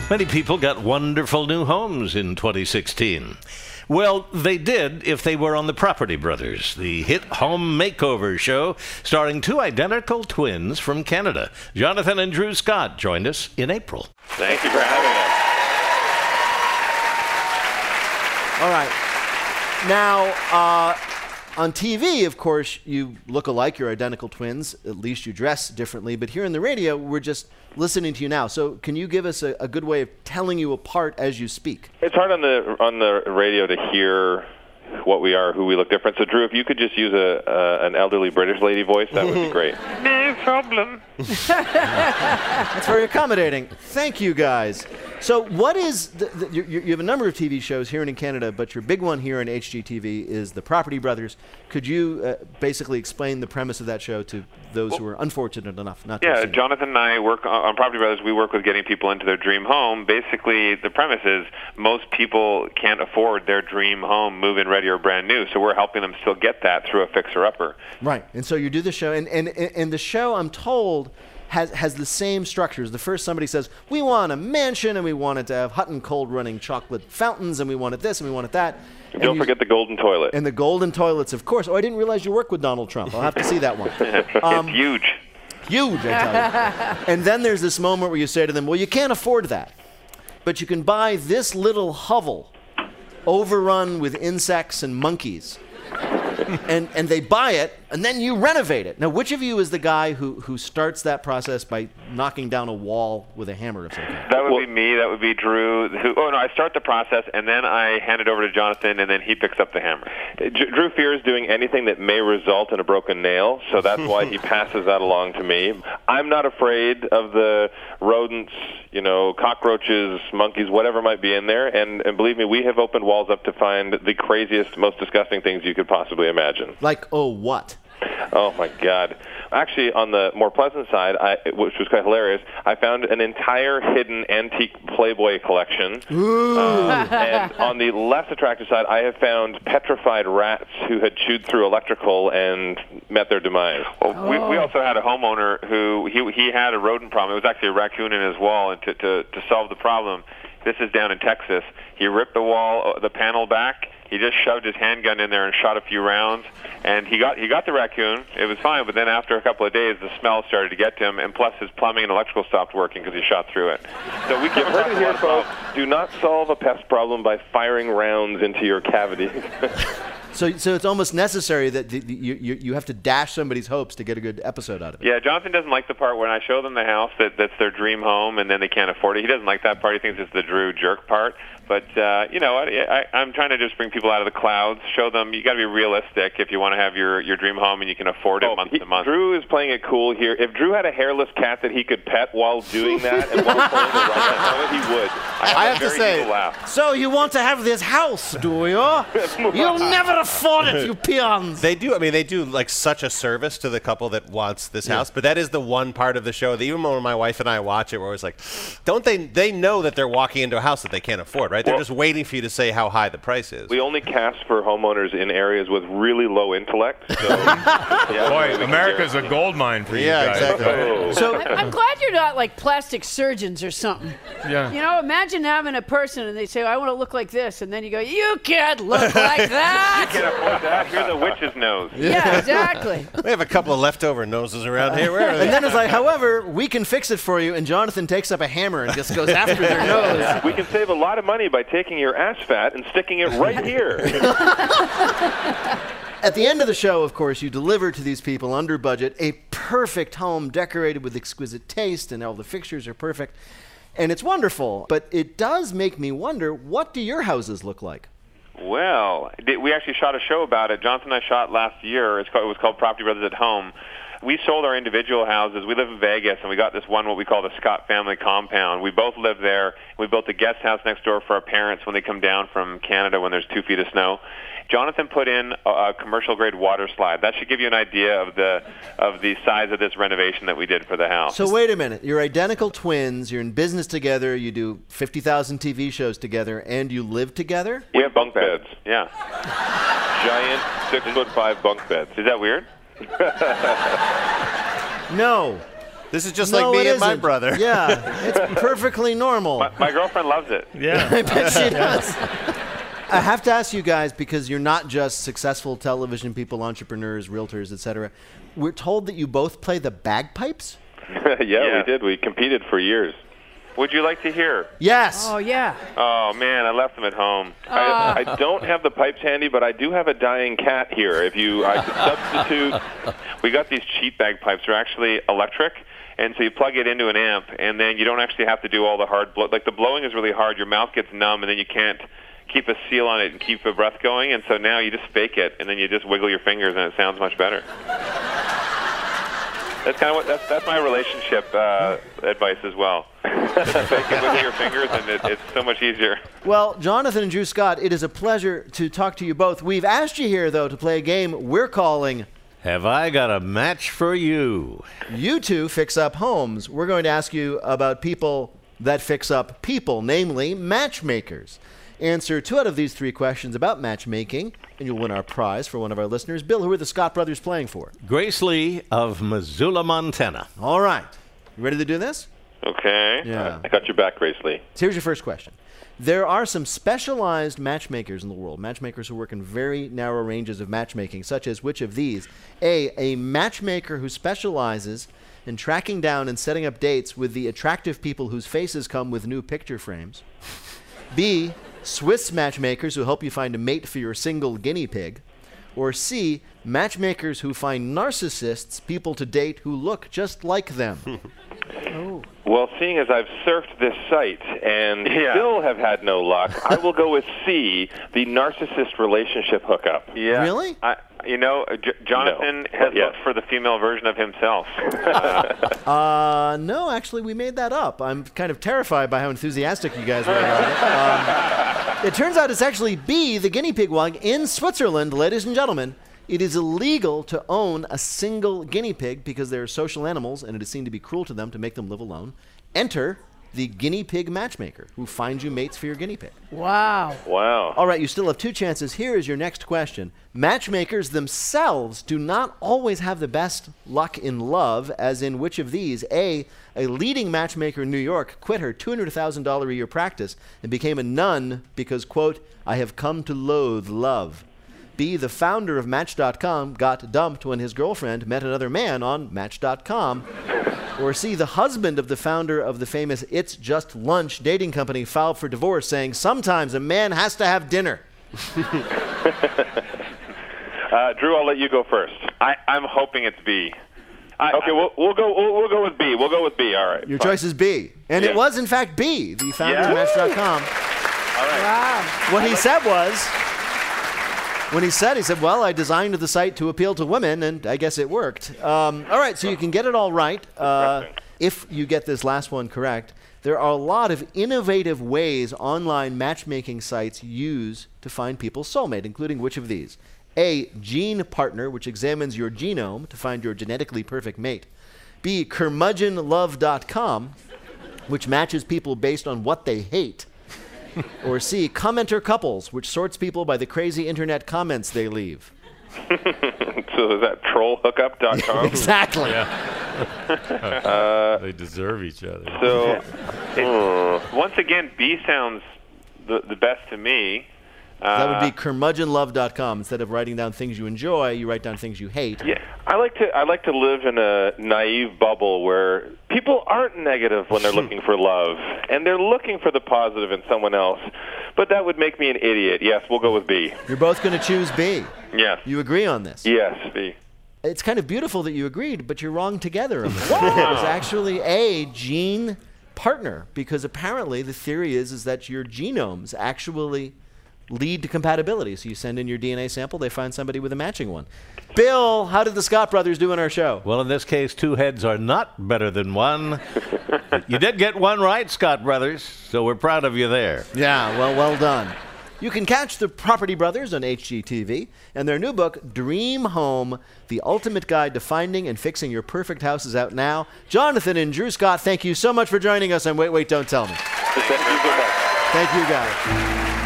Many people got wonderful new homes in 2016. Well, they did if they were on The Property Brothers, the hit home makeover show starring two identical twins from Canada. Jonathan and Drew Scott joined us in April. Thank you for having us. All right. Now, on TV, of course, you look alike. You're identical twins. At least you dress differently. But here in the radio, we're just listening to you now. So can you give us a good way of telling you apart as you speak? It's hard on the radio to hear what we are, who we look different. So, Drew, if you could just use an elderly British lady voice, that would be great. No problem. That's very accommodating. Thank you, guys. So what is you have a number of TV shows here in Canada, but your big one here in HGTV is The Property Brothers. Could you basically explain the premise of that show to those who are unfortunate enough not to have seen it? Jonathan and I work on Property Brothers. We work with getting people into their dream home. Basically, the premise is most people can't afford their dream home, move-in ready or brand new, so we're helping them still get that through a fixer-upper. Right, and so you do the show, and the show, I'm told, has the same structures. The first somebody says, we want a mansion, and we want it to have hot and cold running chocolate fountains, and we wanted this, and we wanted that. Don't forget the golden toilet. And the golden toilets, of course. Oh, I didn't realize you work with Donald Trump. I'll have to see that one. It's huge. Huge, I tell you. And then there's this moment where you say to them, well, you can't afford that, but you can buy this little hovel overrun with insects and monkeys. And they buy it, and then you renovate it. Now, which of you is the guy who starts that process by knocking down a wall with a hammer of some kind? That would be me. That would be Drew. I start the process, and then I hand it over to Jonathan, and then he picks up the hammer. Drew fears doing anything that may result in a broken nail, so that's why he passes that along to me. I'm not afraid of the rodents, cockroaches, monkeys, whatever might be in there, and believe me, we have opened walls up to find the craziest, most disgusting things you could possibly imagine. Like, what? Oh, my God. Actually, on the more pleasant side, which was quite hilarious, I found an entire hidden antique Playboy collection. And on the less attractive side, I have found petrified rats who had chewed through electrical and met their demise. Well, we also had a homeowner who he had a rodent problem. It was actually a raccoon in his wall, and to solve the problem, this is down in Texas, he ripped the panel back. He just shoved his handgun in there and shot a few rounds, and he got the raccoon. It was fine, but then after a couple of days, the smell started to get to him, and plus his plumbing and electrical stopped working because he shot through it. So we can heard it here, folks. Do not solve a pest problem by firing rounds into your cavity. So it's almost necessary that you have to dash somebody's hopes to get a good episode out of it. Yeah, Jonathan doesn't like the part when I show them the house that's their dream home and then they can't afford it. He doesn't like that part. He thinks it's the Drew jerk part. But, I'm trying to just bring people out of the clouds, show them you got to be realistic if you want to have your dream home and you can afford it month to month. Drew is playing it cool here. If Drew had a hairless cat that he could pet while doing that and while playing the right, he would. I have to say, so you want to have this house, do you? You'll never afford it, you peons. They do. I mean, they do like such a service to the couple that wants this house. But that is the one part of the show that even when my wife and I watch it, we're always like, don't they know that they're walking into a house that they can't afford, right? They're just waiting for you to say how high the price is. We only cast for homeowners in areas with really low intellect. So, Boy, America's a gold mine for you guys. Exactly. Oh. So I'm glad you're not like plastic surgeons or something. Yeah. Imagine having a person and they say, I want to look like this. And then you go, you can't look like that. You can't afford that. Here's a witch's nose. Yeah, exactly. We have a couple of leftover noses around here. Where are they? and then it's like, however, we can fix it for you. And Jonathan takes up a hammer and just goes after their nose. We can save a lot of money by taking your ass fat and sticking it right here. At the end of the show, of course, you deliver to these people under budget a perfect home decorated with exquisite taste and all the fixtures are perfect. And it's wonderful. But it does make me wonder, what do your houses look like? Well, we actually shot a show about it. Jonathan and I shot last year. It was called Property Brothers at Home. We sold our individual houses. We live in Vegas, and we got this one, what we call the Scott family compound. We both live there. We built a guest house next door for our parents when they come down from Canada when there's 2 feet of snow. Jonathan put in a commercial-grade water slide. That should give you an idea of the size of this renovation that we did for the house. So wait a minute. You're identical twins. You're in business together. You do 50,000 TV shows together, and you live together? We have bunk beds, yeah. Giant 6'5" bunk beds. Is that weird? No. This is just No, like me it and my isn't. brother. Yeah, it's perfectly normal. My girlfriend loves it. Yeah. I bet she does. I have to ask you guys, because you're not just successful television people, entrepreneurs, realtors, etc. We're told that you both play the bagpipes? Yeah, we did. We competed for years. Would you like to hear? Yes. Oh, yeah. Oh, man, I left them at home. I don't have the pipes handy, but I do have a dying cat here. I could substitute. We got these cheap bagpipes. They're actually electric, and so you plug it into an amp, and then you don't actually have to do all the hard blow. Like, the blowing is really hard. Your mouth gets numb, and then you can't keep a seal on it and keep the breath going, and so now you just fake it, and then you just wiggle your fingers, and it sounds much better. That's kind of that's my relationship advice as well. Just fake it with your fingers, and it's so much easier. Well, Jonathan and Drew Scott, it is a pleasure to talk to you both. We've asked you here, though, to play a game we're calling Have I Got a Match for You? You Two Fix Up Homes. We're going to ask you about people that fix up people, namely matchmakers. Answer 2 out of these 3 questions about matchmaking, and you'll win our prize for one of our listeners. Bill, who are the Scott brothers playing for? Grace Lee of Missoula, Montana. All right. You ready to do this? Okay. Yeah. I got your back, Grace Lee. So here's your first question. There are some specialized matchmakers in the world, matchmakers who work in very narrow ranges of matchmaking, such as which of these? A matchmaker who specializes in tracking down and setting up dates with the attractive people whose faces come with new picture frames. B, Swiss matchmakers who help you find a mate for your single guinea pig. Or C, matchmakers who find narcissists, people to date who look just like them. Well, seeing as I've surfed this site and still have had no luck, I will go with C, the narcissist relationship hookup. Yeah. Really? Jonathan has looked for the female version of himself. No, actually, we made that up. I'm kind of terrified by how enthusiastic you guys were about it. It turns out it's actually B, the guinea pig one. In Switzerland, ladies and gentlemen, it is illegal to own a single guinea pig because they're social animals and it is seen to be cruel to them to make them live alone. Enter the guinea pig matchmaker who finds you mates for your guinea pig. Wow. Wow. All right, you still have 2 chances. Here is your next question. Matchmakers themselves do not always have the best luck in love, as in which of these? A leading matchmaker in New York quit her $200,000 a year practice and became a nun because, quote, I have come to loathe love. B, the founder of Match.com got dumped when his girlfriend met another man on Match.com. Or C, the husband of the founder of the famous It's Just Lunch dating company filed for divorce, saying sometimes a man has to have dinner. Drew, I'll let you go first. I'm hoping it's B. Okay, we'll go with B. We'll go with B. All right. Your choice is B. And it was, in fact, B, the founder of Match.com. All right. Wow. What he said was, he said, well, I designed the site to appeal to women, and I guess it worked. All right, so you can get it all right. If you get this last one correct, there are a lot of innovative ways online matchmaking sites use to find people's soulmate, including which of these? A, Gene Partner, which examines your genome to find your genetically perfect mate. B, curmudgeonlove.com, which matches people based on what they hate. Or C, Commenter Couples, which sorts people by the crazy internet comments they leave. So is that trollhookup.com? Exactly. They deserve each other. So, once again, B sounds the best to me. That would be curmudgeonlove.com. Instead of writing down things you enjoy, you write down things you hate. Yeah, I like to live in a naive bubble where people aren't negative when they're looking for love, and they're looking for the positive in someone else. But that would make me an idiot. Yes, we'll go with B. You're both going to choose B. Yes. You agree on this? Yes, B. It's kind of beautiful that you agreed, but you're wrong together. It was actually A, Gene Partner, because apparently the theory is that your genomes actually lead to compatibility. So you send in your DNA sample, they find somebody with a matching one. Bill, how did the Scott brothers do on our show? Well, in this case, 2 heads are not better than 1. You did get 1 right, Scott brothers, so we're proud of you there. Yeah, well done. You can catch the Property Brothers on HGTV, and their new book, Dream Home, The Ultimate Guide to Finding and Fixing Your Perfect House, is out now. Jonathan and Drew Scott, thank you so much for joining us on Wait, Don't Tell Me. Thank you so much. Thank you, guys.